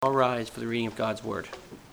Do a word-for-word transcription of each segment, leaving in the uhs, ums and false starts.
All rise for the reading of God's Word.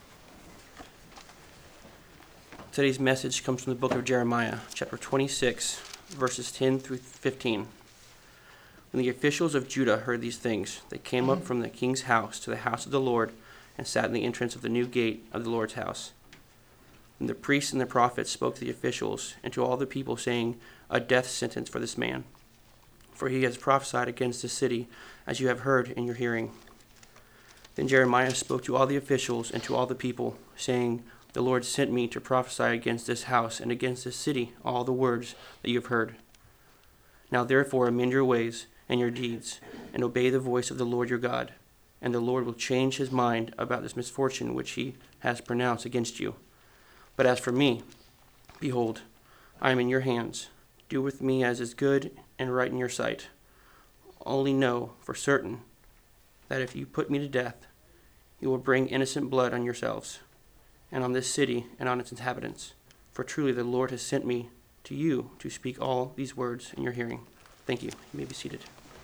Today's message comes from the book of Jeremiah, chapter twenty-six, verses ten through fifteen. When the officials of Judah heard these things, they came up from the king's house to the house of the Lord and sat in the entrance of the new gate of the Lord's house. And the priests and the prophets spoke to the officials and to all the people, saying, "A death sentence for this man, for he has prophesied against this city, as you have heard in your hearing." Then Jeremiah spoke to all the officials and to all the people, saying, "The Lord sent me to prophesy against this house and against this city all the words that you have heard. Now therefore amend your ways and your deeds, and obey the voice of the Lord your God, and the Lord will change his mind about this misfortune which he has pronounced against you. But as for me, behold, I am in your hands. Do with me as is good and right in your sight. Only know for certain that if you put me to death, you will bring innocent blood on yourselves, and on this city and on its inhabitants. For truly the Lord has sent me to you to speak all these words in your hearing." Thank you. You may be seated.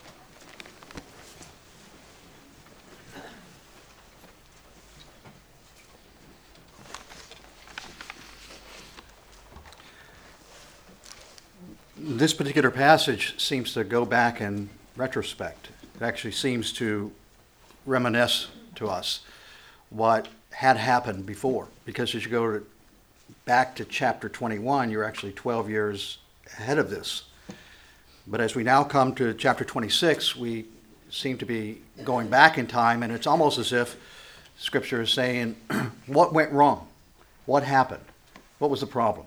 This particular passage seems to go back in retrospect. It actually seems to reminisce to us what had happened before. Because as you go to, back to chapter twenty-one, you're actually twelve years ahead of this. But as we now come to chapter twenty-six, we seem to be going back in time, and it's almost as if Scripture is saying, what went wrong? What happened? What was the problem?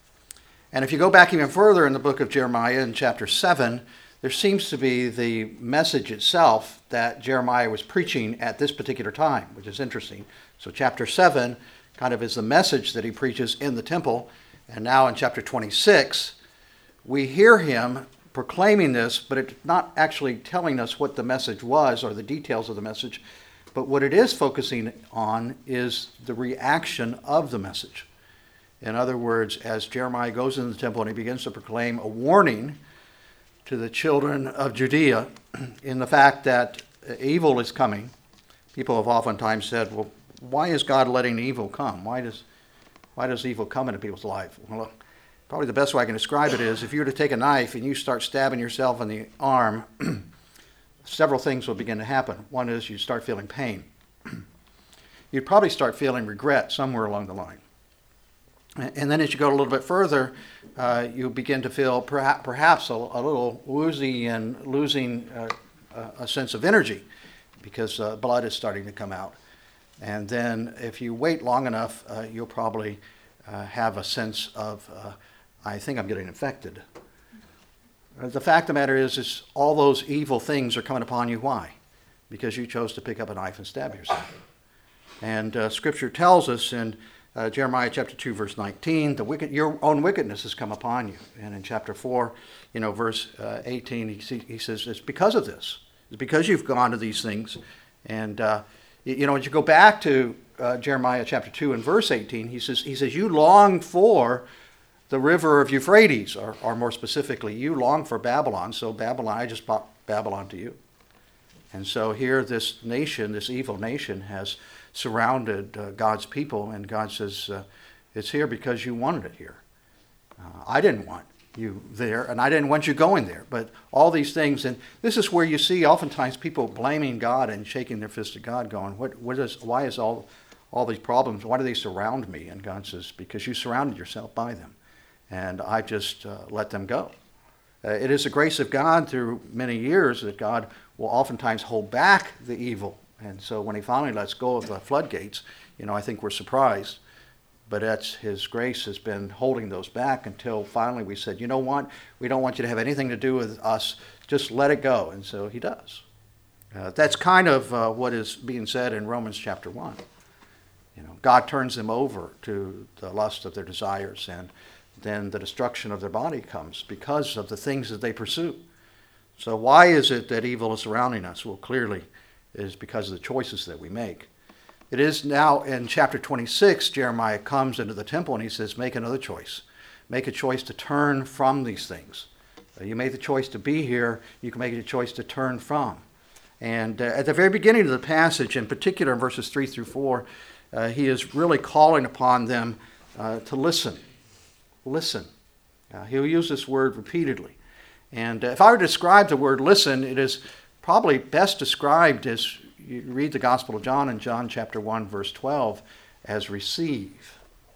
And if you go back even further in the book of Jeremiah in chapter seven, there seems to be the message itself that Jeremiah was preaching at this particular time, which is interesting. So chapter seven kind of is the message that he preaches in the temple. And now in chapter twenty-six, we hear him proclaiming this, but it's not actually telling us what the message was or the details of the message. But what it is focusing on is the reaction of the message. In other words, as Jeremiah goes into the temple and he begins to proclaim a warning to the children of Judea in the fact that evil is coming. People have oftentimes said, well, why is God letting evil come? Why does why does evil come into people's life? Well, probably the best way I can describe it is if you were to take a knife and you start stabbing yourself in the arm, several things will begin to happen. One is you start feeling pain. You'd probably start feeling regret somewhere along the line. And then as you go a little bit further, uh, you begin to feel perhaps, perhaps a, a little woozy and losing uh, a sense of energy because uh, blood is starting to come out. And then if you wait long enough, uh, you'll probably uh, have a sense of, uh, I think I'm getting infected. Uh, the fact of the matter is, is all those evil things are coming upon you. Why? Because you chose to pick up a knife and stab yourself. And uh, Scripture tells us in Uh, Jeremiah chapter two, verse nineteen, the wicked, your own wickedness has come upon you. And in chapter four, you know, verse uh, eighteen, he, he says, it's because of this. It's because you've gone to these things. And, uh, you know, as you go back to uh, Jeremiah chapter two and verse eighteen, he says, he says, you long for the river of Euphrates, or, or more specifically, you long for Babylon. So Babylon, I just brought Babylon to you. And so here this nation, this evil nation, has surrounded uh, God's people, and God says, uh, it's here because you wanted it here. Uh, I didn't want you there, and I didn't want you going there. But all these things, and this is where you see oftentimes people blaming God and shaking their fist at God, going, "What? What is? Why is all, all these problems? Why do they surround me?" And God says, "Because you surrounded yourself by them, and I just uh, let them go." Uh, it is the grace of God through many years that God will oftentimes hold back the evil. And so when he finally lets go of the floodgates, you know, I think we're surprised. But that's his grace has been holding those back until finally we said, you know what? We don't want you to have anything to do with us. Just let it go. And so he does. Uh, that's kind of uh, what is being said in Romans chapter one. You know, God turns them over to the lust of their desires, and then the destruction of their body comes because of the things that they pursue. So why is it that evil is surrounding us? Well, clearly it is because of the choices that we make. It is now in chapter twenty-six, Jeremiah comes into the temple and he says, make another choice. Make a choice to turn from these things. Uh, you made the choice to be here, you can make a choice to turn from. And uh, at the very beginning of the passage, in particular in verses three through four, uh, he is really calling upon them uh, to listen. Listen. Uh, he'll use this word repeatedly. And uh, if I were to describe the word listen, it is probably best described as you read the Gospel of John in John chapter one, verse twelve, as receive.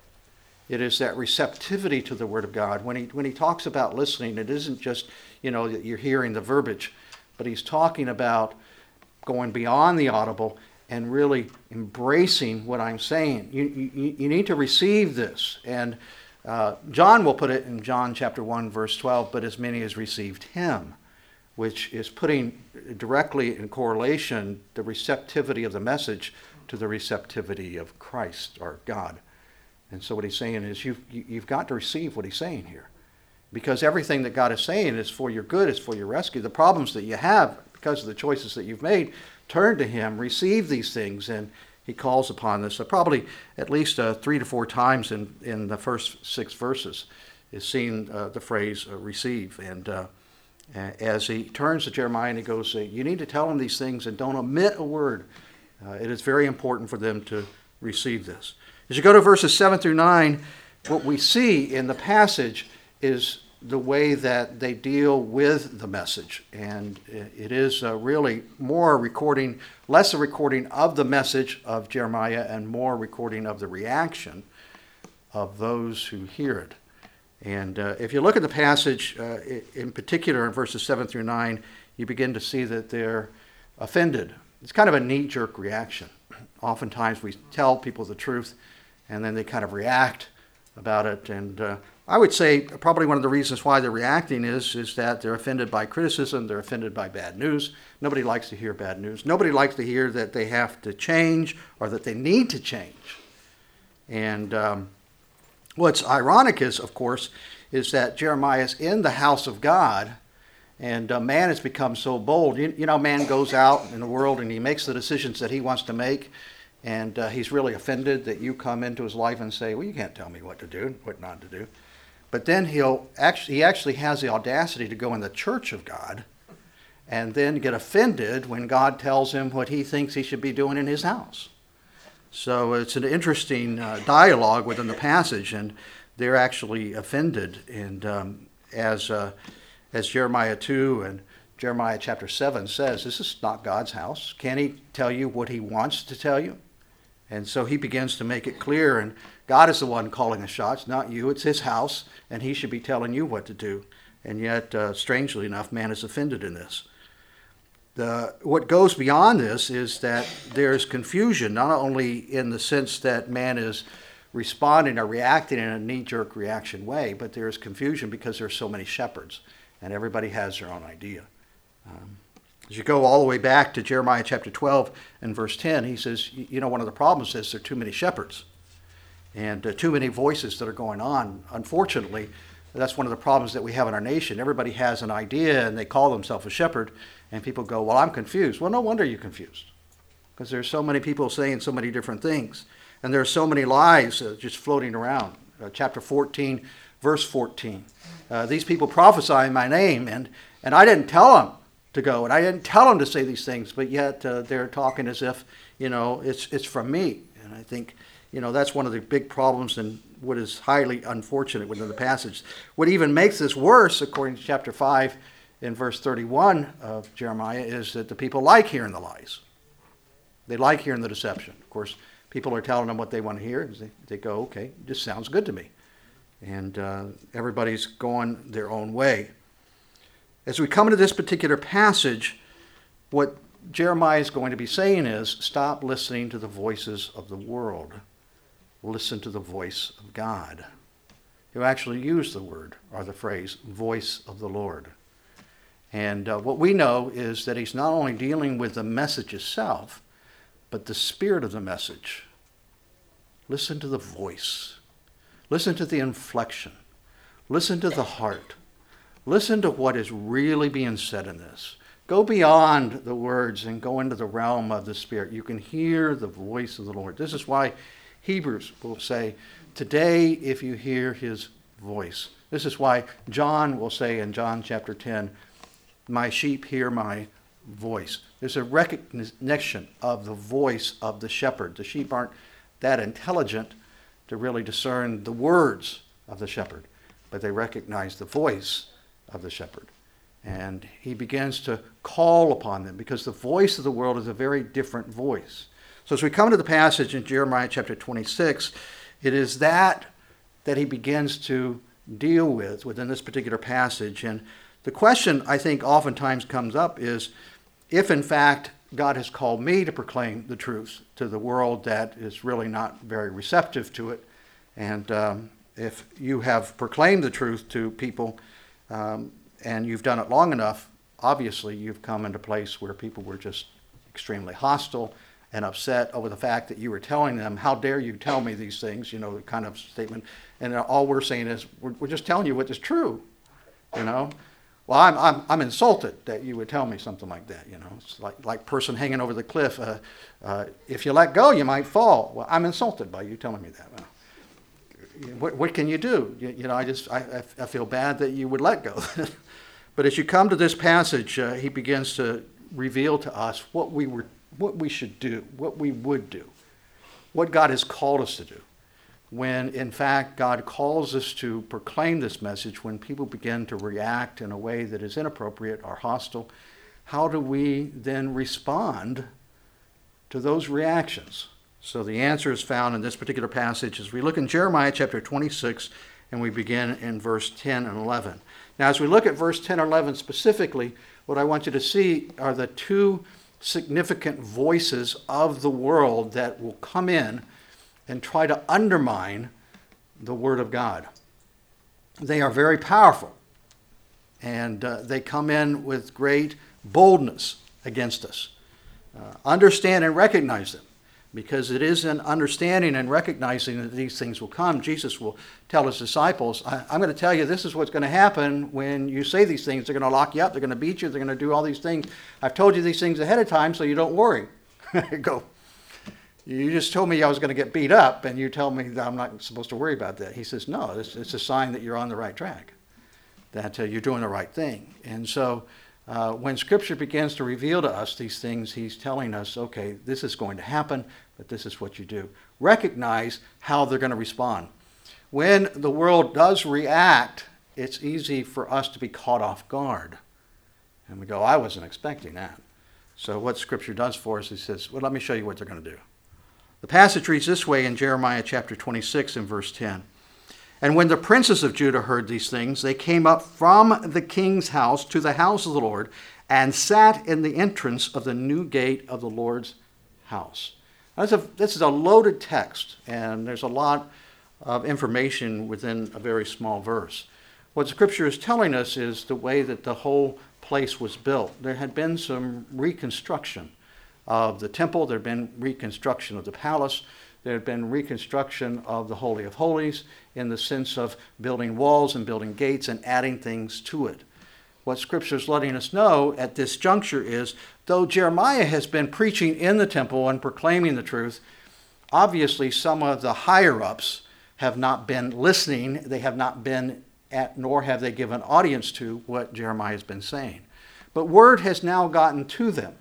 It is that receptivity to the Word of God. When he, when he talks about listening, it isn't just, you know, that you're hearing the verbiage, but he's talking about going beyond the audible and really embracing what I'm saying. You, you, you need to receive this. And uh, John will put it in John chapter one, verse twelve, but as many as received him, which is putting directly in correlation the receptivity of the message to the receptivity of Christ or God. And so what he's saying is you've, you've got to receive what he's saying here. Because everything that God is saying is for your good, is for your rescue. The problems that you have because of the choices that you've made, turn to him, receive these things, and he calls upon this. So probably at least uh, three to four times in, in the first six verses is seen uh, the phrase uh, receive. And uh, as he turns to Jeremiah and he goes, you need to tell him these things and don't omit a word. Uh, it is very important for them to receive this. As you go to verses seven through nine, what we see in the passage is the way that they deal with the message. And it is uh, really more a recording, less a recording of the message of Jeremiah and more a recording of the reaction of those who hear it. And uh, if you look at the passage, uh, in particular in verses seven through nine, you begin to see that they're offended. It's kind of a knee-jerk reaction. Oftentimes we tell people the truth, and then they kind of react about it. And uh, I would say probably one of the reasons why they're reacting is, is that they're offended by criticism, they're offended by bad news. Nobody likes to hear bad news. Nobody likes to hear that they have to change or that they need to change. And um, what's ironic is, of course, is that Jeremiah is in the house of God, and uh, man has become so bold. You, you know, man goes out in the world and he makes the decisions that he wants to make. And uh, he's really offended that you come into his life and say, well, you can't tell me what to do, what not to do. But then he'll actually, he actually has the audacity to go in the church of God and then get offended when God tells him what he thinks he should be doing in his house. So it's an interesting uh, dialogue within the passage, and they're actually offended. And um, as, uh, as Jeremiah two and Jeremiah chapter seven says, this is not God's house. Can he tell you what he wants to tell you? And so he begins to make it clear, and God is the one calling the shots, not you. It's his house, and he should be telling you what to do. And yet, uh, strangely enough, man is offended in this. The, what goes beyond this is that there's confusion, not only in the sense that man is responding or reacting in a knee-jerk reaction way, but there's confusion because there's so many shepherds, and everybody has their own idea. Um, As you go all the way back to Jeremiah chapter twelve and verse ten, he says, you know, one of the problems is there are too many shepherds and uh, too many voices that are going on. Unfortunately, that's one of the problems that we have in our nation. Everybody has an idea and they call themselves a shepherd, and people go, well, I'm confused. Well, no wonder you're confused, because there's so many people saying so many different things, and there are so many lies uh, just floating around. Uh, chapter fourteen, verse fourteen. Uh, these people prophesy in my name, and, and I didn't tell them to go, and I didn't tell them to say these things, but yet uh, they're talking as if, you know, it's it's from me. And I think, you know, that's one of the big problems and what is highly unfortunate within the passage. What even makes this worse, according to chapter five in verse thirty-one of Jeremiah, is that the people like hearing the lies. They like hearing the deception. Of course, people are telling them what they want to hear. They, they go, okay, this sounds good to me. And uh, everybody's going their own way. As we come into this particular passage, what Jeremiah is going to be saying is, stop listening to the voices of the world. Listen to the voice of God. He'll actually use the word or the phrase, voice of the Lord. And uh, what we know is that he's not only dealing with the message itself, but the spirit of the message. Listen to the voice. Listen to the inflection. Listen to the heart. Listen to what is really being said in this. Go beyond the words and go into the realm of the Spirit. You can hear the voice of the Lord. This is why Hebrews will say, today if you hear his voice. This is why John will say in John chapter ten, my sheep hear my voice. There's a recognition of the voice of the shepherd. The sheep aren't that intelligent to really discern the words of the shepherd, but they recognize the voice of the shepherd. And he begins to call upon them because the voice of the world is a very different voice. So as we come to the passage in Jeremiah chapter twenty-six, it is that that he begins to deal with within this particular passage. And the question I think oftentimes comes up is, if in fact God has called me to proclaim the truth to the world that is really not very receptive to it, and um, if you have proclaimed the truth to people um, and you've done it long enough, obviously you've come into a place where people were just extremely hostile and upset over the fact that you were telling them, how dare you tell me these things, you know, kind of statement. And all we're saying is, we're, we're just telling you what is true, you know. Well, I'm, I'm, I'm insulted that you would tell me something like that, you know. It's like like person hanging over the cliff. Uh, uh, if you let go, you might fall. Well, I'm insulted by you telling me that. Well, what, what can you do? You, you know, I just, I, I feel bad that you would let go. But as you come to this passage, uh, he begins to reveal to us what we were what we should do, what we would do, what God has called us to do. When, in fact, God calls us to proclaim this message, when people begin to react in a way that is inappropriate or hostile, how do we then respond to those reactions? So the answer is found in this particular passage as we look in Jeremiah chapter twenty-six, and we begin in verse ten and eleven. Now, as we look at verse ten and eleven specifically, what I want you to see are the two significant voices of the world that will come in and try to undermine the Word of God. They are very powerful, and uh, they come in with great boldness against us. Uh, understand and recognize them, because it is in understanding and recognizing that these things will come. Jesus will tell his disciples, I, I'm going to tell you this is what's going to happen when you say these things. They're going to lock you up. They're going to beat you. They're going to do all these things. I've told you these things ahead of time so you don't worry. Go. You just told me I was going to get beat up, and you tell me that I'm not supposed to worry about that. He says, no, it's, it's a sign that you're on the right track, that uh, you're doing the right thing. And so uh, when Scripture begins to reveal to us these things, he's telling us, okay, this is going to happen, but this is what you do. Recognize how they're going to respond. When the world does react, it's easy for us to be caught off guard. And we go, I wasn't expecting that. So what Scripture does for us, he says, well, let me show you what they're going to do. The passage reads this way in Jeremiah chapter twenty-six and verse ten. And when the princes of Judah heard these things, they came up from the king's house to the house of the Lord and sat in the entrance of the new gate of the Lord's house. Now, this, is a, this is a loaded text, and there's a lot of information within a very small verse. What Scripture is telling us is the way that the whole place was built. There had been some reconstruction of the temple. There had been reconstruction of the palace. There had been reconstruction of the Holy of Holies in the sense of building walls and building gates and adding things to it. What Scripture is letting us know at this juncture is, though Jeremiah has been preaching in the temple and proclaiming the truth, obviously some of the higher-ups have not been listening. They have not been at, nor have they given audience to what Jeremiah has been saying. But word has now gotten to them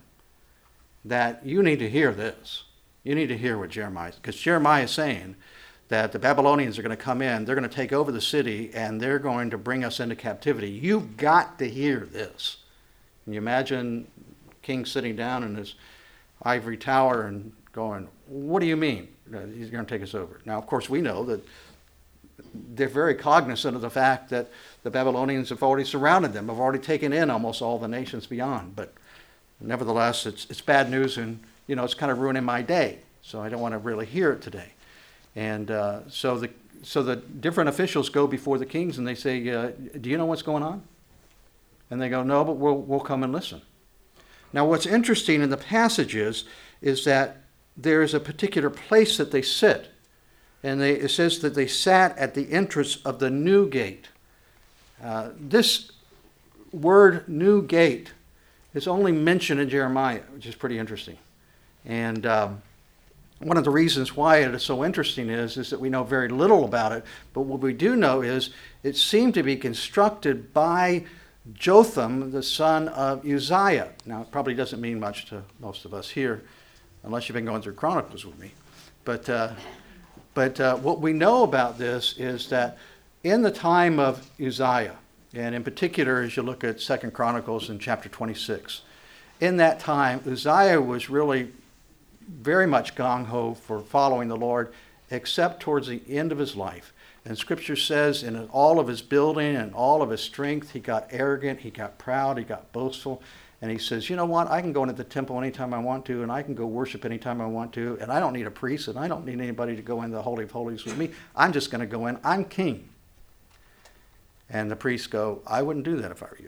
that you need to hear this. You need to hear what Jeremiah is, because Jeremiah is saying that the Babylonians are going to come in, they're going to take over the city, and they're going to bring us into captivity. You've got to hear this. Can you imagine king sitting down in his ivory tower and going, what do you mean? He's going to take us over. Now, of course, we know that they're very cognizant of the fact that the Babylonians have already surrounded them, have already taken in almost all the nations beyond. But nevertheless, it's, it's bad news, and you know, it's kind of ruining my day, so I don't want to really hear it today. And uh, so the so the different officials go before the kings and they say, uh, do you know what's going on? And they go, no, but we'll we'll come and listen. Now, what's interesting in the passage is, is that there is a particular place that they sit. And they, it says that they sat at the entrance of the new gate. Uh, this word, new gate, is only mentioned in Jeremiah, which is pretty interesting. And um, one of the reasons why it is so interesting is, is that we know very little about it. But what we do know is it seemed to be constructed by Jotham, the son of Uzziah. Now, it probably doesn't mean much to most of us here, unless you've been going through Chronicles with me. But, uh, but uh, what we know about this is that in the time of Uzziah, and in particular as you look at Second Chronicles in chapter twenty-six, in that time, Uzziah was really very much gung-ho for following the Lord, except towards the end of his life. And Scripture says in all of his building and all of his strength, he got arrogant, he got proud, he got boastful. And he says, you know what, I can go into the temple anytime I want to, and I can go worship anytime I want to, and I don't need a priest, and I don't need anybody to go into the Holy of Holies with me. I'm just going to go in. I'm king. And the priests go, I wouldn't do that if I were you.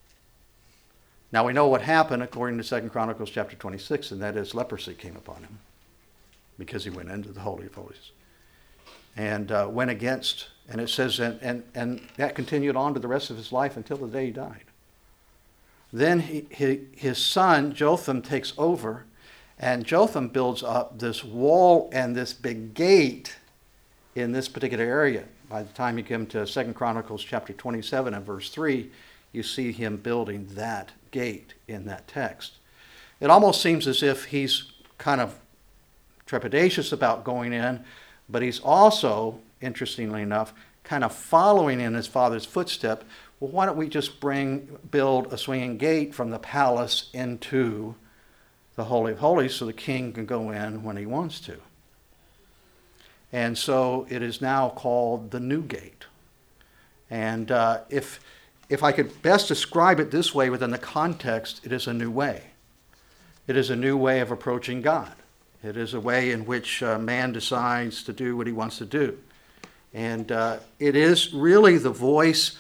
Now we know what happened according to Second Chronicles chapter twenty-six, and that is leprosy came upon him because he went into the Holy of Holies. And uh, went against, and it says, and, and, and that continued on to the rest of his life until the day he died. Then he, he, his son, Jotham, takes over, and Jotham builds up this wall and this big gate in this particular area. By the time you come to Second Chronicles chapter twenty-seven and verse three, you see him building that gate in that text. It almost seems as if he's kind of trepidatious about going in, but he's also, interestingly enough, kind of following in his father's footstep. Well, why don't we just bring, build a swinging gate from the palace into the Holy of Holies so the king can go in when he wants to? And so it is now called the New Gate. And uh, if, if I could best describe it this way within the context, it is a new way. It is a new way of approaching God. It is a way in which uh, man decides to do what he wants to do. And uh, it is really the voice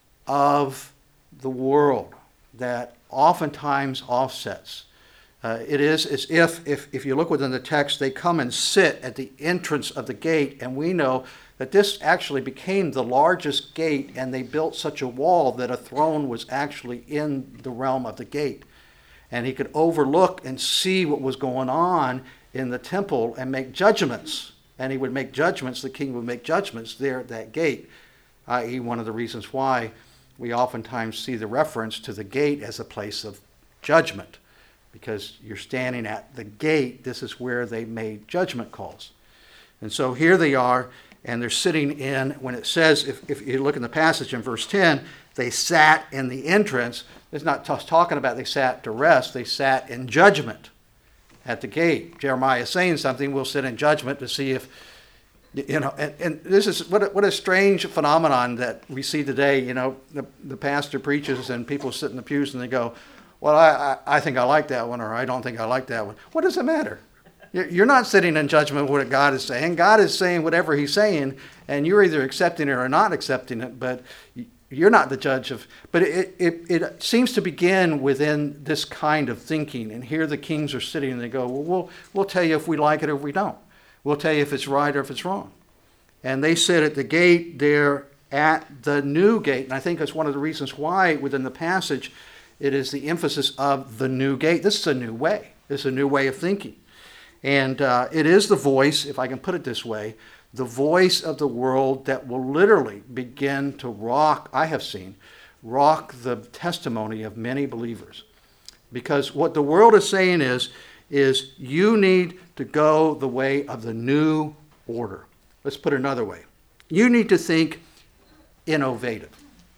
of the world that oftentimes offsets. Uh, it is as if, if, if you look within the text, they come and sit at the entrance of the gate, and we know that this actually became the largest gate, and they built such a wall that a throne was actually in the realm of the gate. And he could overlook and see what was going on in the temple and make judgments. And he would make judgments, the king would make judgments there at that gate, that is one of the reasons why we oftentimes see the reference to the gate as a place of judgment. Because you're standing at the gate, this is where they made judgment calls. And so here they are, and they're sitting in, when it says, if, if you look in the passage in verse ten, they sat in the entrance. It's not just talking about they sat to rest, they sat in judgment at the gate. Jeremiah is saying something, we'll sit in judgment to see if, you know, and, and this is what a, what a strange phenomenon that we see today. You know, the, the pastor preaches and people sit in the pews and they go, well, I, I, I think I like that one, or I don't think I like that one. What does it matter? You're not sitting in judgment with what God is saying. God is saying whatever he's saying, and you're either accepting it or not accepting it, but you're not the judge of... But it, it, it seems to begin within this kind of thinking, and here the kings are sitting and they go, well, we'll, we'll tell you if we like it or if we don't. We'll tell you if it's right or if it's wrong. And they sit at the gate there at the new gate, and I think that's one of the reasons why within the passage it is the emphasis of the new gate. This is a new way. This is a new way of thinking. And uh, it is the voice, if I can put it this way, the voice of the world that will literally begin to rock, I have seen, rock the testimony of many believers. Because what the world is saying is, is you need to go the way of the new order. Let's put it another way. You need to think innovative.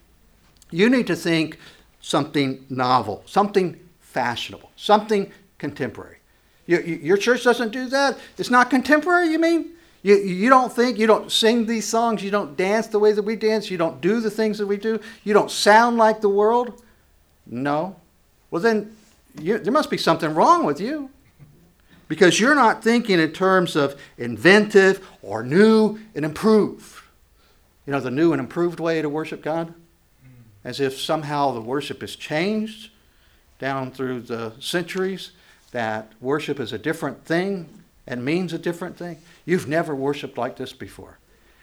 You need to think something novel, something fashionable, something contemporary. You, you, your church doesn't do that? It's not contemporary, you mean? You, you don't think, you don't sing these songs, you don't dance the way that we dance, you don't do the things that we do, you don't sound like the world? No. Well then, you, there must be something wrong with you. Because you're not thinking in terms of inventive or new and improved. You know, the new and improved way to worship God? As if somehow the worship has changed down through the centuries, that worship is a different thing and means a different thing. You've never worshiped like this before.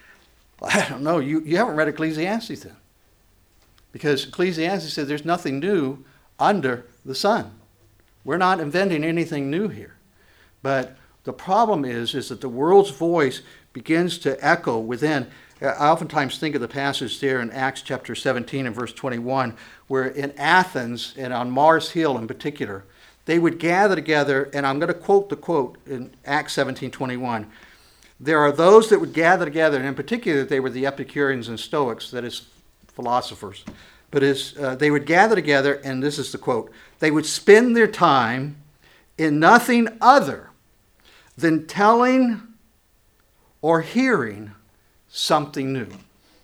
I don't know, you, you haven't read Ecclesiastes then. Because Ecclesiastes says there's nothing new under the sun. We're not inventing anything new here. But the problem is, is that the world's voice begins to echo within. I oftentimes think of the passage there in Acts chapter seventeen and verse twenty-one, where in Athens and on Mars Hill in particular, they would gather together, and I'm going to quote the quote in Acts seventeen twenty-one. There are those that would gather together, and in particular they were the Epicureans and Stoics, that is, philosophers. But as, uh, they would gather together, and this is the quote, they would spend their time in nothing other than telling or hearing something new.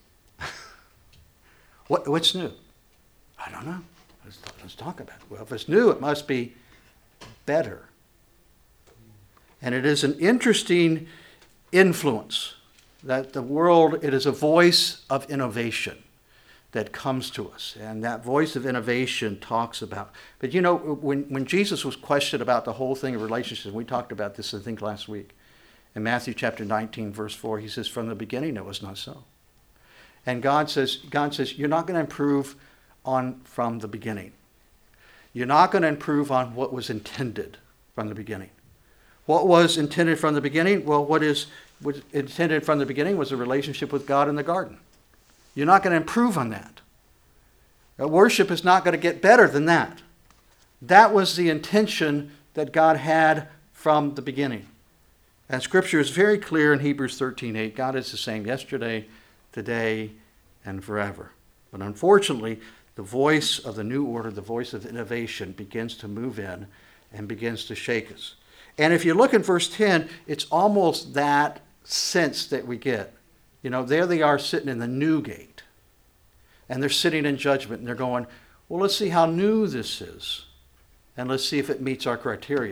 what, what's new? I don't know. Let's, let's talk about it. Well, if it's new, it must be better. And it is an interesting influence that the world, it is a voice of innovation that comes to us. And that voice of innovation talks about, but you know, when, when Jesus was questioned about the whole thing of relationships, we talked about this, I think, last week, in Matthew chapter nineteen, verse four, he says, from the beginning it was not so. And God says, God says, you're not going to improve on from the beginning. You're not going to improve on what was intended from the beginning. What was intended from the beginning? Well, what is was intended from the beginning was a relationship with God in the garden. You're not going to improve on that. Worship is not going to get better than that. That was the intention that God had from the beginning. And Scripture is very clear in Hebrews thirteen eight. God is the same yesterday, today, and forever. But unfortunately, the voice of the new order, the voice of innovation, begins to move in and begins to shake us. And if you look in verse ten, it's almost that sense that we get. You know, there they are sitting in the new gate. And they're sitting in judgment, and they're going, well, let's see how new this is. And let's see if it meets our criteria.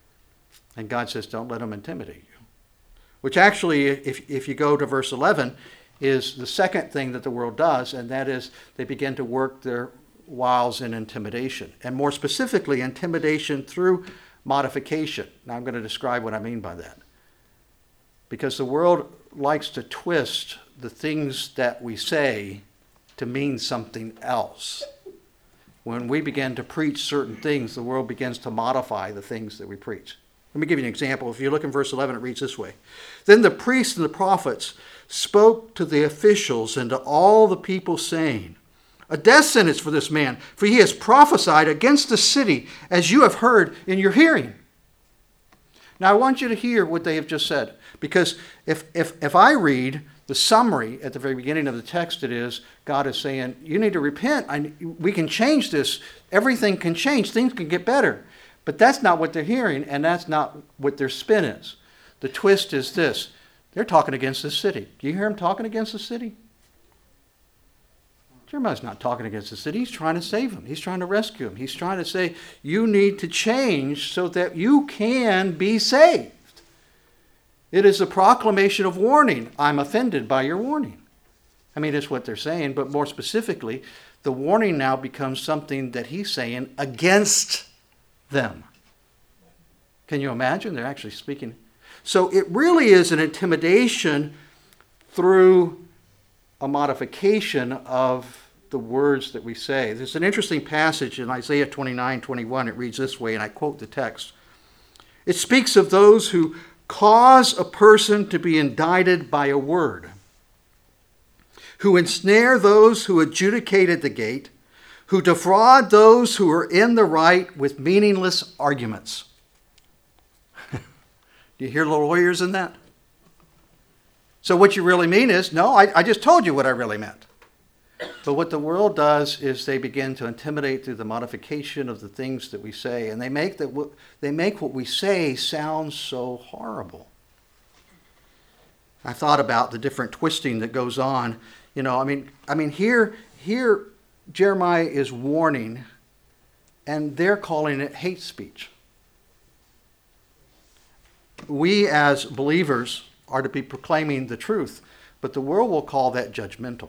And God says, don't let them intimidate you. Which actually, if, if you go to verse eleven, is the second thing that the world does, and that is they begin to work their wiles in intimidation. And more specifically, intimidation through modification. Now I'm going to describe what I mean by that. Because the world likes to twist the things that we say to mean something else. When we begin to preach certain things, the world begins to modify the things that we preach. Let me give you an example. If you look in verse eleven, it reads this way. Then the priests and the prophets spoke to the officials and to all the people, saying, a death sentence for this man, for he has prophesied against the city, as you have heard in your hearing. Now I want you to hear what they have just said. Because if, if, if I read the summary at the very beginning of the text, it is, God is saying, you need to repent. I, we can change this. Everything can change. Things can get better. But that's not what they're hearing, and that's not what their spin is. The twist is this. They're talking against the city. Do you hear them talking against the city? Jeremiah's not talking against the city. He's trying to save them. He's trying to rescue them. He's trying to say, you need to change so that you can be saved. It is a proclamation of warning. I'm offended by your warning. I mean, it's what they're saying, but more specifically, the warning now becomes something that he's saying against them. Can you imagine? They're actually speaking. So it really is an intimidation through a modification of the words that we say. There's an interesting passage in Isaiah twenty-nine twenty-one. It reads this way, and I quote the text. It speaks of those who cause a person to be indicted by a word, who ensnare those who adjudicated the gate, who defraud those who are in the right with meaningless arguments. Do you hear little lawyers in that? So what you really mean is, no, I, I just told you what I really meant. But what the world does is they begin to intimidate through the modification of the things that we say, and they make that they make what we say sound so horrible. I thought about the different twisting that goes on. You know, I mean, I mean here, here Jeremiah is warning, and they're calling it hate speech. We as believers are to be proclaiming the truth, but the world will call that judgmental.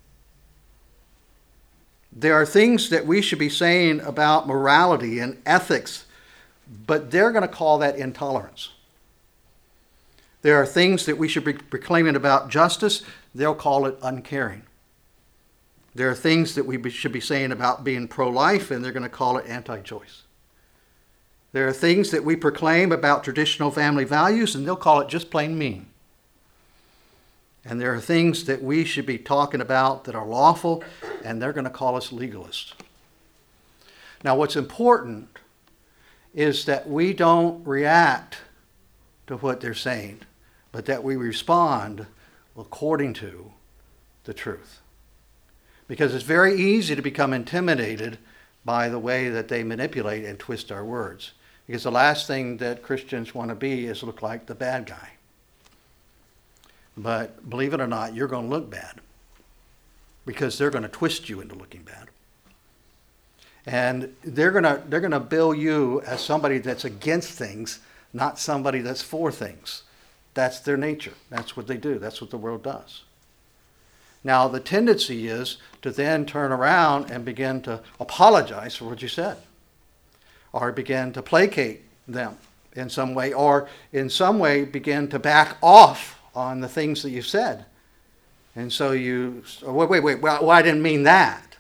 There are things that we should be saying about morality and ethics, but they're going to call that intolerance. There are things that we should be proclaiming about justice, they'll call it uncaring. There are things that we should be saying about being pro-life, and they're going to call it anti-choice. There are things that we proclaim about traditional family values, and they'll call it just plain mean. And there are things that we should be talking about that are lawful, and they're going to call us legalists. Now, what's important is that we don't react to what they're saying, but that we respond according to the truth. Because it's very easy to become intimidated by the way that they manipulate and twist our words. Because the last thing that Christians want to be is look like the bad guy. But believe it or not, you're going to look bad. Because they're going to twist you into looking bad. And they're going to they're going to bill you as somebody that's against things, not somebody that's for things. That's their nature. That's what they do. That's what the world does. Now, the tendency is to then turn around and begin to apologize for what you said, or begin to placate them in some way, or in some way begin to back off on the things that you said. And so you, wait, wait, wait, well, I didn't mean that.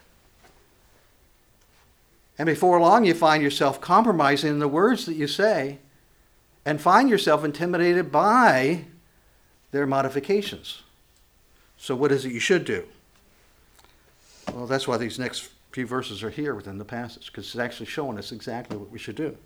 And before long, you find yourself compromising the words that you say and find yourself intimidated by their modifications. So what is it you should do? Well, that's why these next few verses are here within the passage, because it's actually showing us exactly what we should do.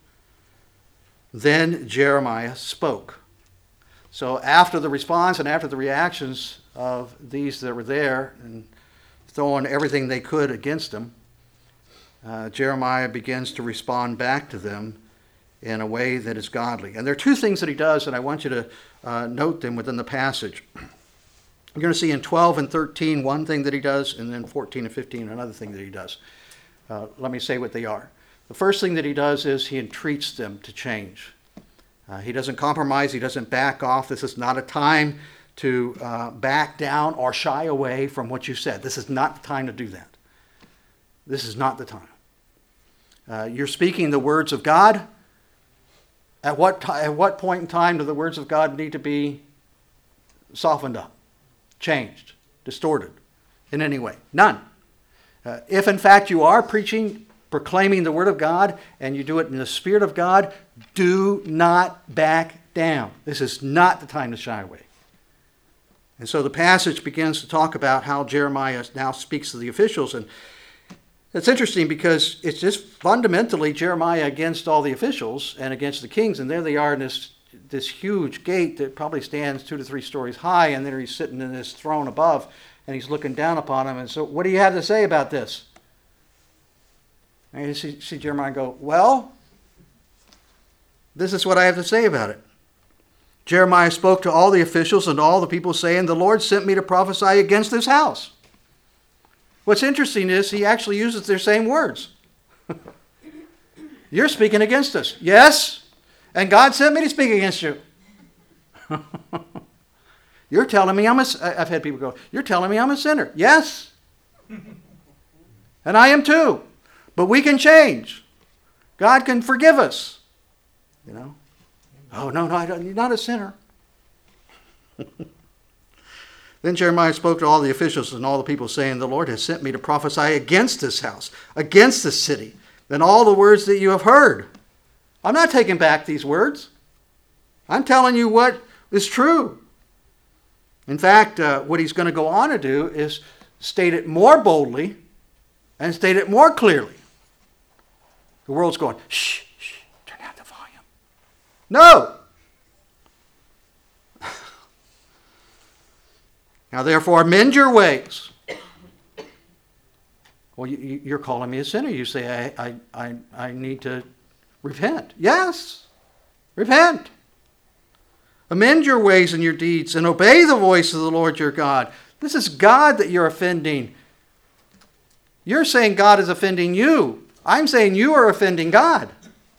Then Jeremiah spoke. So after the response and after the reactions of these that were there and throwing everything they could against him, uh, Jeremiah begins to respond back to them in a way that is godly. And there are two things that he does, and I want you to uh, note them within the passage. You're going to see in twelve and thirteen one thing that he does, and then fourteen and fifteen another thing that he does. Uh, let me say what they are. The first thing that he does is he entreats them to change. Uh, he doesn't compromise. He doesn't back off. This is not a time to uh, back down or shy away from what you said. This is not the time to do that. This is not the time. Uh, you're speaking the words of God. At what, t- at what point in time do the words of God need to be softened up, changed, distorted in any way? None. Uh, if in fact you are preaching, proclaiming the word of God, and you do it in the Spirit of God, do not back down. This is not the time to shy away. And so the passage begins to talk about how Jeremiah now speaks to the officials. And it's interesting because it's just fundamentally Jeremiah against all the officials and against the kings. And there they are in this, this huge gate that probably stands two to three stories high. And there he's sitting in this throne above and he's looking down upon them. And so what do you have to say about this? And you see, see Jeremiah go, well, this is what I have to say about it. Jeremiah spoke to all the officials and all the people saying, the Lord sent me to prophesy against this house. What's interesting is he actually uses their same words. You're speaking against us. Yes, and God sent me to speak against you. You're telling me I'm a, I've had people go, you're telling me I'm a sinner. Yes. And I am too. But we can change. God can forgive us. You know? Oh, no, no, I don't, you're not a sinner. Then Jeremiah spoke to all the officials and all the people, saying, the Lord has sent me to prophesy against this house, against this city, and all the words that you have heard. I'm not taking back these words. I'm telling you what is true. In fact, uh, what he's going to go on to do is state it more boldly and state it more clearly. The world's going, shh, shh, turn down the volume. No! Now, therefore, mend your ways. Well, you, you're calling me a sinner. You say, I, I, I, I need to repent. Yes, repent. Amend your ways and your deeds and obey the voice of the Lord your God. This is God that you're offending. You're saying God is offending you. I'm saying you are offending God.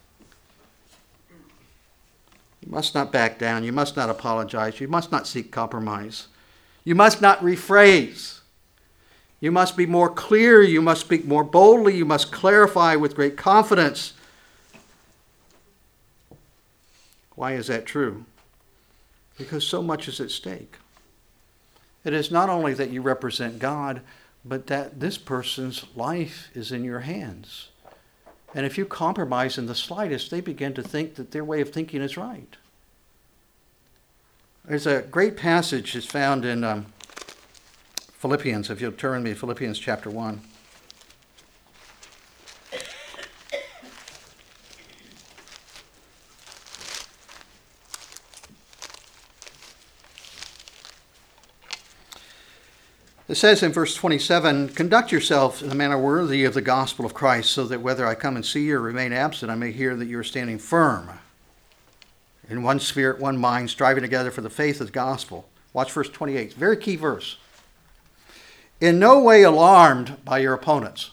You must not back down. You must not apologize. You must not seek compromise. You must not rephrase. You must be more clear. You must speak more boldly. You must clarify with great confidence. Why is that true? Because so much is at stake. It is not only that you represent God, but that this person's life is in your hands. And if you compromise in the slightest, they begin to think that their way of thinking is right. There's a great passage that's found in um, Philippians, if you'll turn me to Philippians chapter one. It says in verse twenty-seven, "Conduct yourselves in a manner worthy of the gospel of Christ, so that whether I come and see you or remain absent, I may hear that you are standing firm in one spirit, one mind, striving together for the faith of the gospel." Watch verse twenty-eight. Very key verse. "In no way alarmed by your opponents."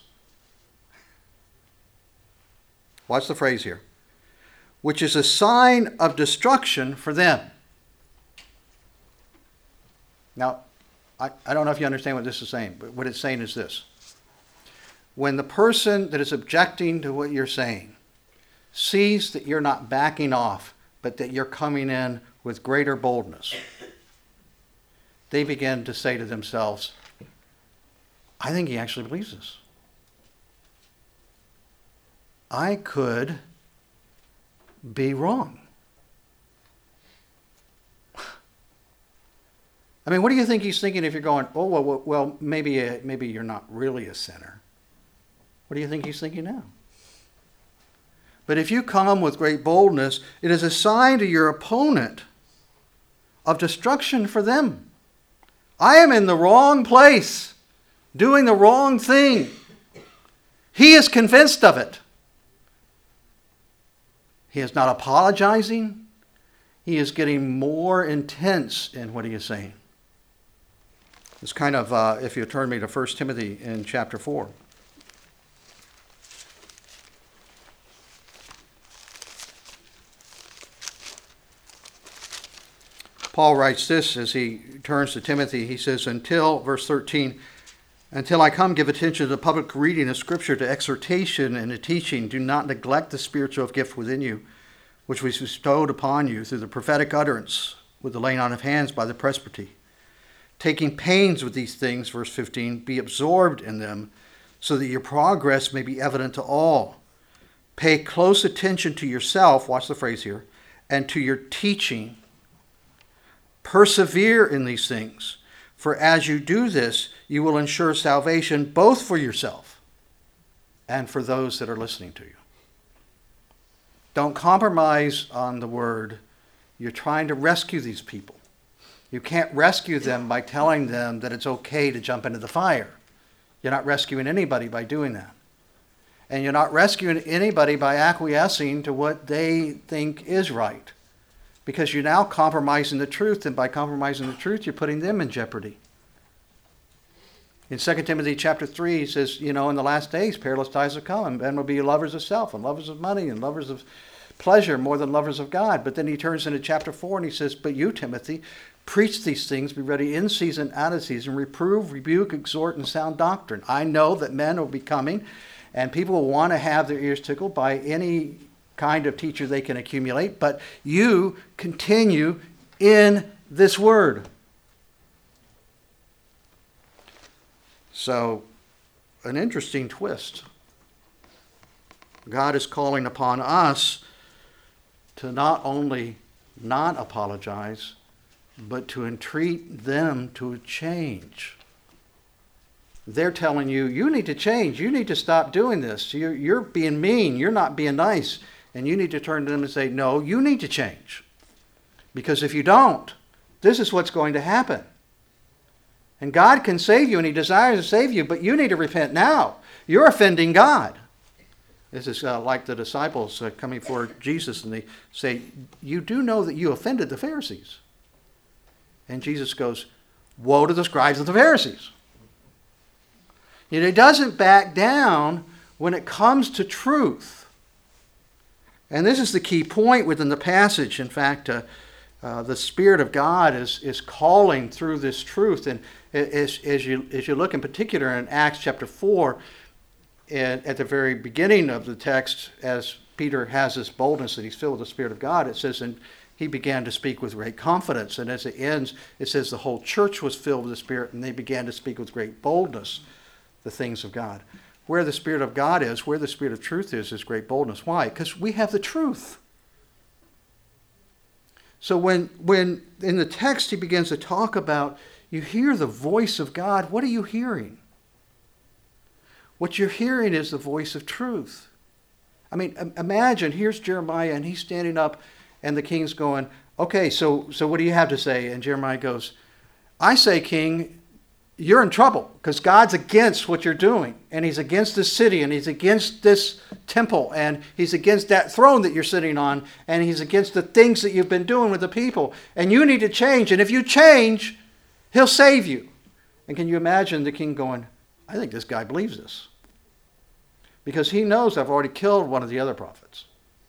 Watch the phrase here. "Which is a sign of destruction for them." Now, I, I don't know if you understand what this is saying, but what it's saying is this. When the person that is objecting to what you're saying sees that you're not backing off, but that you're coming in with greater boldness, they begin to say to themselves, I think he actually believes this. I could be wrong. I mean, what do you think he's thinking if you're going, oh, well, well maybe, uh, maybe you're not really a sinner? What do you think he's thinking now? But if you come with great boldness, it is a sign to your opponent of destruction for them. I am in the wrong place, doing the wrong thing. He is convinced of it. He is not apologizing. He is getting more intense in what he is saying. It's kind of, uh, if you turn me to First Timothy in chapter four. Paul writes this as he turns to Timothy. He says, until, verse thirteen, until I come, give attention to the public reading of Scripture, to exhortation and to teaching. Do not neglect the spiritual gift within you, which was bestowed upon you through the prophetic utterance with the laying on of hands by the presbytery. Taking pains with these things, verse fifteen, be absorbed in them, so that your progress may be evident to all. Pay close attention to yourself, watch the phrase here, and to your teaching. Persevere in these things, for as you do this, you will ensure salvation both for yourself and for those that are listening to you. Don't compromise on the word. You're trying to rescue these people. You can't rescue them by telling them that it's okay to jump into the fire. You're not rescuing anybody by doing that. And you're not rescuing anybody by acquiescing to what they think is right. Because you're now compromising the truth, and by compromising the truth, you're putting them in jeopardy. In Second Timothy chapter three, he says, you know, in the last days, perilous times will come, and men will be lovers of self, and lovers of money, and lovers of pleasure more than lovers of God. But then he turns into chapter four, and he says, but you, Timothy, preach these things, be ready in season, out of season, reprove, rebuke, exhort, and sound doctrine. I know that men will be coming, and people will want to have their ears tickled by any kind of teacher they can accumulate, but you continue in this word. So, an interesting twist. God is calling upon us to not only not apologize, but to entreat them to change. They're telling you, you need to change. You need to stop doing this. You're, you're being mean. You're not being nice. And you need to turn to them and say, no, you need to change. Because if you don't, this is what's going to happen. And God can save you, and he desires to save you, but you need to repent now. You're offending God. This is uh, like the disciples uh, coming for Jesus, and they say, you do know that you offended the Pharisees. And Jesus goes, woe to the scribes and the Pharisees. Yet he doesn't back down when it comes to truth. And this is the key point within the passage. In fact, uh, uh, the Spirit of God is, is calling through this truth. And as, as, you, as you look in particular in Acts chapter four, and at the very beginning of the text, as Peter has this boldness that he's filled with the Spirit of God, it says, and he began to speak with great confidence. And as it ends, it says the whole church was filled with the Spirit, and they began to speak with great boldness the things of God. Where the Spirit of God is, where the Spirit of truth is, is great boldness. Why? Because we have the truth. So when, when in the text he begins to talk about, you hear the voice of God, what are you hearing? What you're hearing is the voice of truth. I mean, imagine, here's Jeremiah, and he's standing up, and the king's going, okay, so, so what do you have to say? And Jeremiah goes, I say, king, you're in trouble, because God's against what you're doing, and he's against this city, and he's against this temple, and he's against that throne that you're sitting on, and he's against the things that you've been doing with the people, and you need to change, and if you change, he'll save you. And can you imagine the king going, I think this guy believes this, because he knows I've already killed one of the other prophets.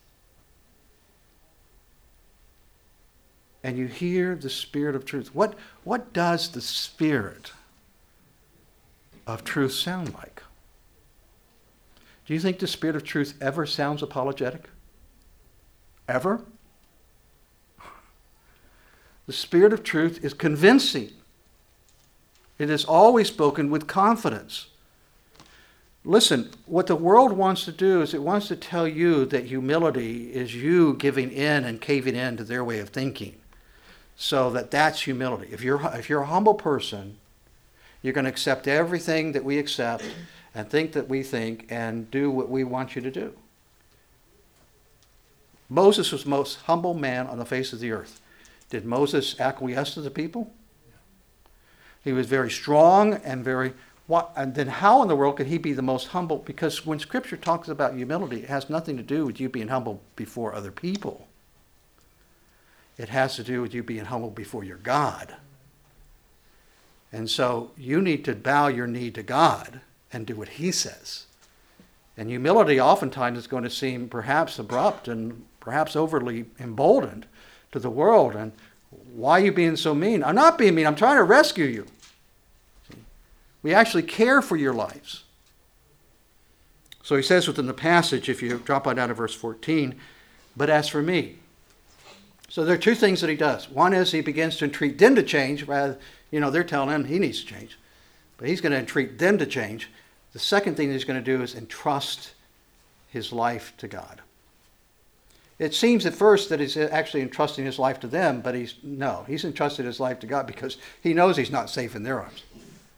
And you hear the Spirit of truth. What, what does the Spirit of truth sound like? Do you think the Spirit of truth ever sounds apologetic? Ever? The Spirit of truth is convincing. It is always spoken with confidence. Listen, what the world wants to do is it wants to tell you that humility is you giving in and caving in to their way of thinking. So that that's humility. If you're, if you're a humble person, you're going to accept everything that we accept and think that we think and do what we want you to do. Moses was the most humble man on the face of the earth. Did Moses acquiesce to the people? He was very strong and very... What, and then how in the world could he be the most humble? Because when Scripture talks about humility, it has nothing to do with you being humble before other people. It has to do with you being humble before your God. And so you need to bow your knee to God and do what he says. And humility oftentimes is going to seem perhaps abrupt and perhaps overly emboldened to the world. And why are you being so mean? I'm not being mean. I'm trying to rescue you. We actually care for your lives. So he says within the passage, if you drop on down to verse fourteen, but as for me. So there are two things that he does. One is he begins to entreat them to change. Rather, you know, they're telling him he needs to change. But he's going to entreat them to change. The second thing he's going to do is entrust his life to God. It seems at first that he's actually entrusting his life to them, but he's no, he's entrusted his life to God because he knows he's not safe in their arms.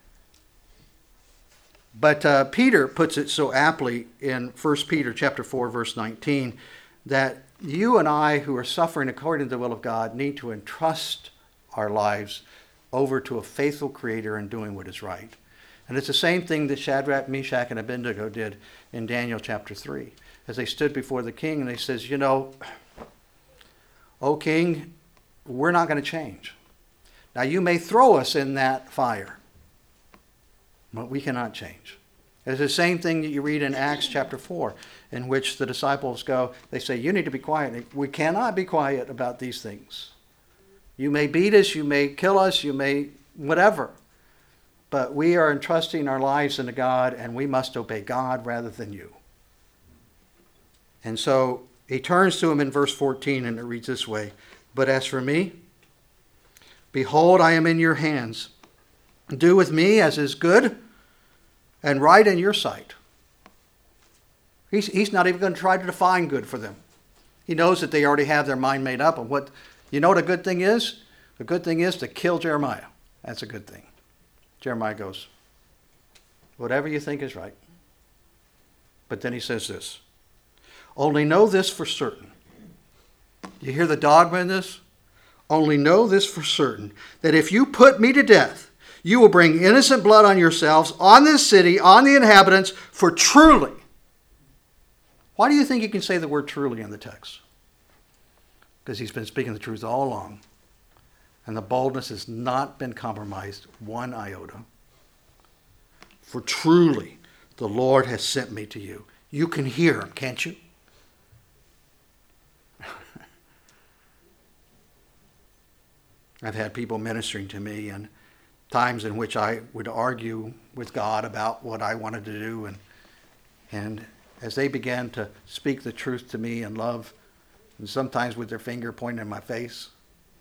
But uh, Peter puts it so aptly in First Peter chapter four, verse nineteen, that you and I who are suffering according to the will of God need to entrust our lives over to a faithful Creator in doing what is right. And it's the same thing that Shadrach, Meshach, and Abednego did in Daniel chapter three. As they stood before the king and they says, you know, O king, we're not going to change. Now you may throw us in that fire, but we cannot change. It's the same thing that you read in Acts chapter four, in which the disciples go, they say, you need to be quiet. We cannot be quiet about these things. You may beat us, you may kill us, you may whatever. But we are entrusting our lives into God, and we must obey God rather than you. And so he turns to him in verse fourteen, and it reads this way, but as for me, behold, I am in your hands. Do with me as is good and right in your sight. He's, he's not even going to try to define good for them. He knows that they already have their mind made up. And what, you know what a good thing is? The good thing is to kill Jeremiah. That's a good thing. Jeremiah goes, whatever you think is right. But then he says this, only know this for certain. You hear the dogma in this? Only know this for certain, that if you put me to death, you will bring innocent blood on yourselves, on this city, on the inhabitants, for truly. Why do you think he can say the word truly in the text? Because he's been speaking the truth all along. And the boldness has not been compromised one iota. For truly, the Lord has sent me to you. You can hear him, can't you? I've had people ministering to me, and times in which I would argue with God about what I wanted to do. And, and as they began to speak the truth to me in love, and sometimes with their finger pointing in my face,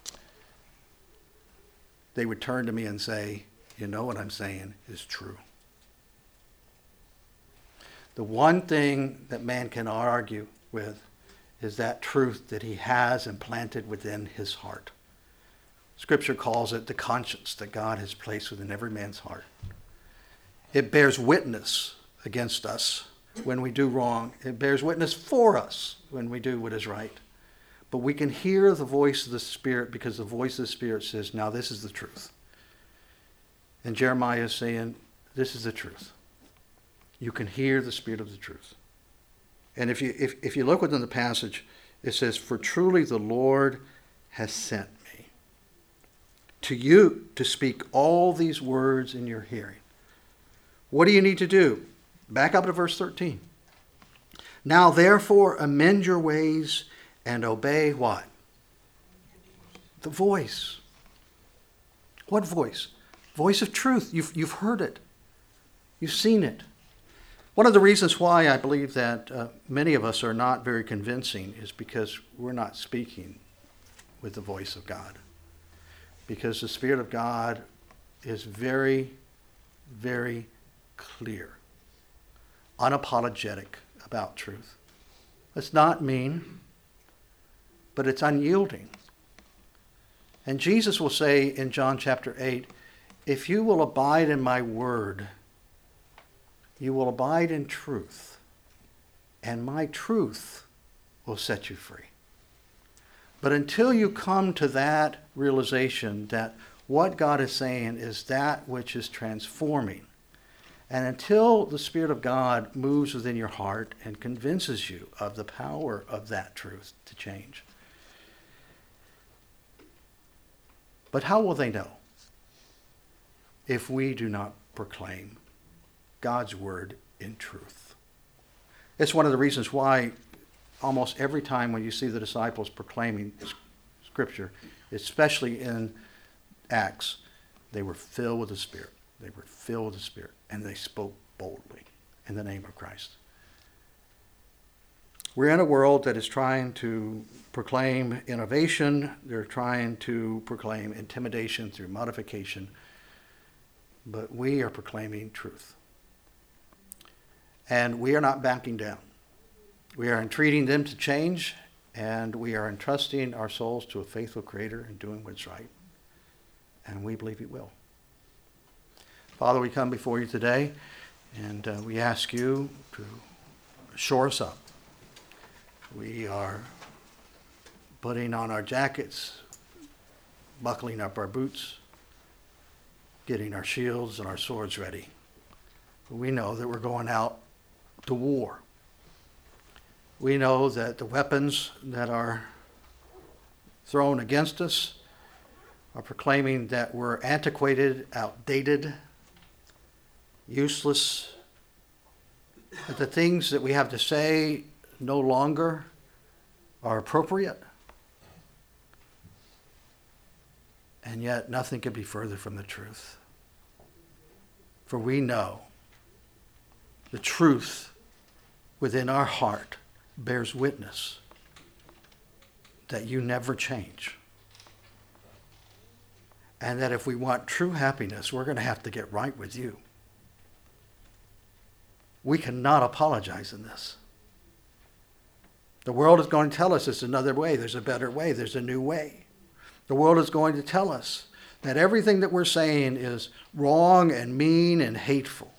they would turn to me and say, you know what I'm saying is true. The one thing that man can argue with is that truth that he has implanted within his heart. Scripture calls it the conscience that God has placed within every man's heart. It bears witness against us when we do wrong. It bears witness for us when we do what is right. But we can hear the voice of the Spirit because the voice of the Spirit says, now this is the truth. And Jeremiah is saying, this is the truth. You can hear the Spirit of the truth. And if you if, if you look within the passage, it says, for truly the Lord has sent me to you to speak all these words in your hearing. What do you need to do? Back up to verse thirteen. Now therefore amend your ways and obey what? The voice. What voice? Voice of truth. You've, you've heard it. You've seen it. One of the reasons why I believe that uh, many of us are not very convincing is because we're not speaking with the voice of God. Because the Spirit of God is very, very clear, unapologetic about truth. It's not mean, but it's unyielding. And Jesus will say in John chapter eight, if you will abide in my word, you will abide in truth, and my truth will set you free. But until you come to that realization that what God is saying is that which is transforming, and until the Spirit of God moves within your heart and convinces you of the power of that truth to change. But how will they know if we do not proclaim God's word in truth? It's one of the reasons why almost every time when you see the disciples proclaiming Scripture, especially in Acts, they were filled with the Spirit. They were filled with the Spirit, and they spoke boldly in the name of Christ. We're in a world that is trying to proclaim innovation. They're trying to proclaim intimidation through modification. But we are proclaiming truth. And we are not backing down. We are entreating them to change, and we are entrusting our souls to a faithful Creator and doing what's right. And we believe He will. Father, we come before you today, and uh, we ask you to shore us up. We are putting on our jackets, buckling up our boots, getting our shields and our swords ready. We know that we're going out to war. We know that the weapons that are thrown against us are proclaiming that we're antiquated, outdated, useless, that the things that we have to say no longer are appropriate. And yet nothing could be further from the truth. For we know the truth within our heart bears witness that you never change. And that if we want true happiness, we're going to have to get right with you. We cannot apologize in this. The world is going to tell us there's another way, there's a better way, there's a new way. The world is going to tell us that everything that we're saying is wrong and mean and hateful.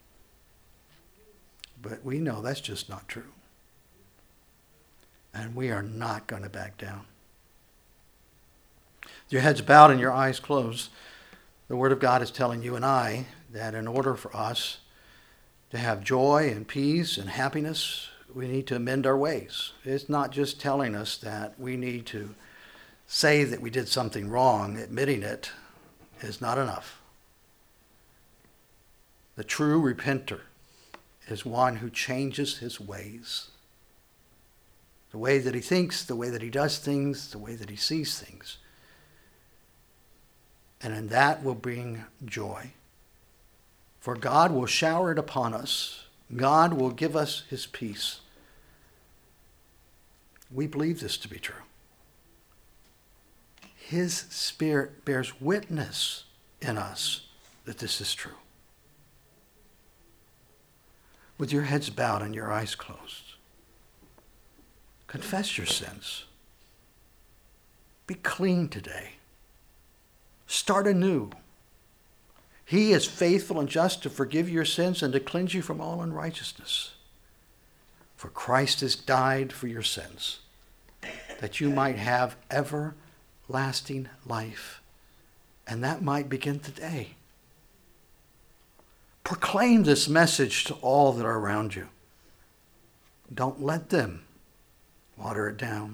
But we know that's just not true. And we are not going to back down. With your heads bowed and your eyes closed, the Word of God is telling you and I that in order for us to have joy and peace and happiness, we need to amend our ways. It's not just telling us that we need to say that we did something wrong. Admitting it is not enough. The true repenter is one who changes his ways. The way that he thinks, the way that he does things, the way that he sees things. And in that will bring joy. For God will shower it upon us. God will give us his peace. We believe this to be true. His Spirit bears witness in us that this is true. With your heads bowed and your eyes closed, Confess your sins. Be clean today. Start anew. He is faithful and just to forgive your sins and to cleanse you from all unrighteousness. For Christ has died for your sins, that you might have everlasting life, and that might begin today. Proclaim this message to all that are around you. Don't let them water it down.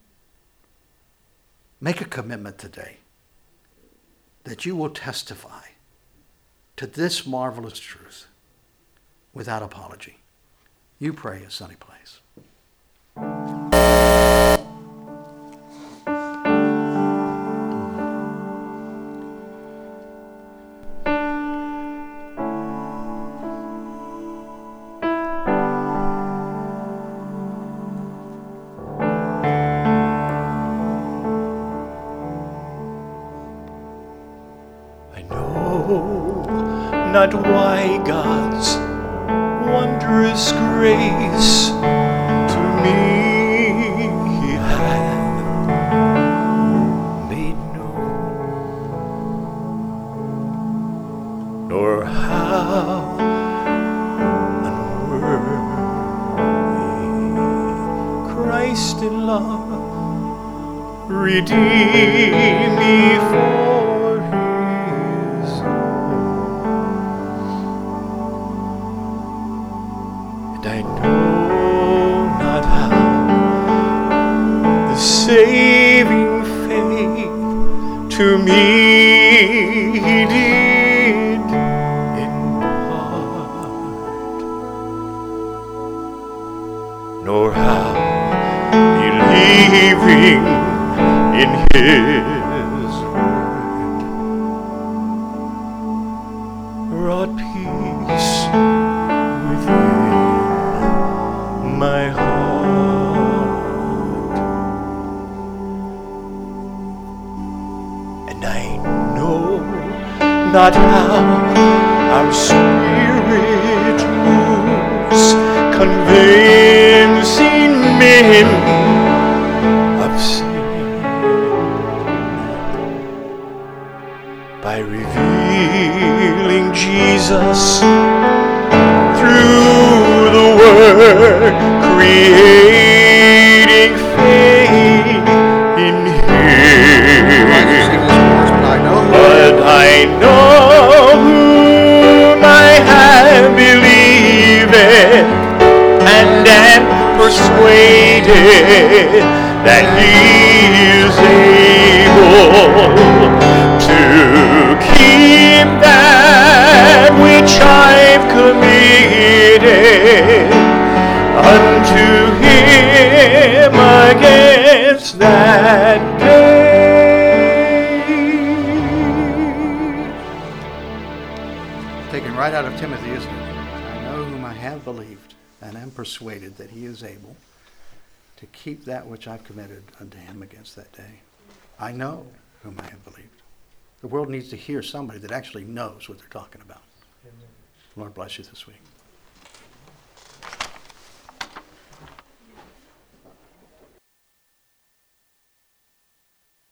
Make a commitment today that you will testify to this marvelous truth without apology. You pray at Sunny Place. I know not why God's wondrous grace to me He hath made known, nor how unworthy Christ in love redeemed me for His own. And I know not how the saving faith to me He did impart, nor how believing in His word wrought peace within my heart. And I know not how our spirit moves, convincing men of sin by revealing Jesus through the Word, creating faith in Him. But I know whom I have believed, and am persuaded that He is able to keep that which I've committed unto Him against that day. Taken right out of Timothy, isn't it? I know whom I have believed and am persuaded that He is able to keep that which I've committed unto Him against that day. I know whom I have believed. The world needs to hear somebody that actually knows what they're talking about. Lord bless you this week.